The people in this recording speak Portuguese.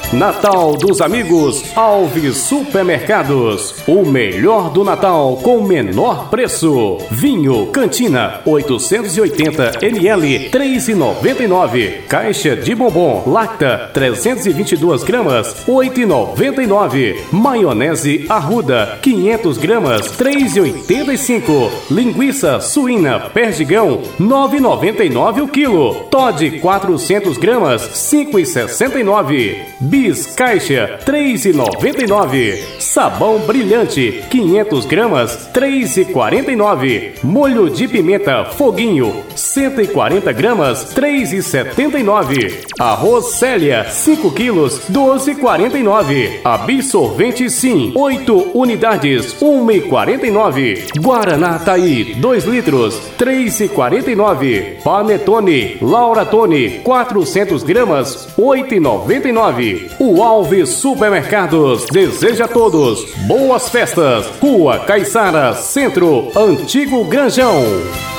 Natal dos Amigos Alves Supermercados. O melhor do Natal com menor preço. Vinho Cantina 880 ml 3,99. Caixa de bombom Lacta 322 gramas 8,99. Maionese Arruda 500 gramas 3,85. Linguiça suína Perdigão 9,99 o quilo. Toddy 400 gramas 5,69. Bis Caixa 3,99. Sabão Brilhante 500 gramas 3,49. Molho de pimenta Foguinho 140 gramas 3,79. Arroz Célia 5 quilos 12,49. Absorvente Sim 8 unidades 1,49. Guaraná Taí 2 litros 3,49. Panetone Laura Tone 400 gramas 8,99. O Alves Supermercados deseja a todos boas festas. Rua Caiçara, Centro, Antigo Granjão.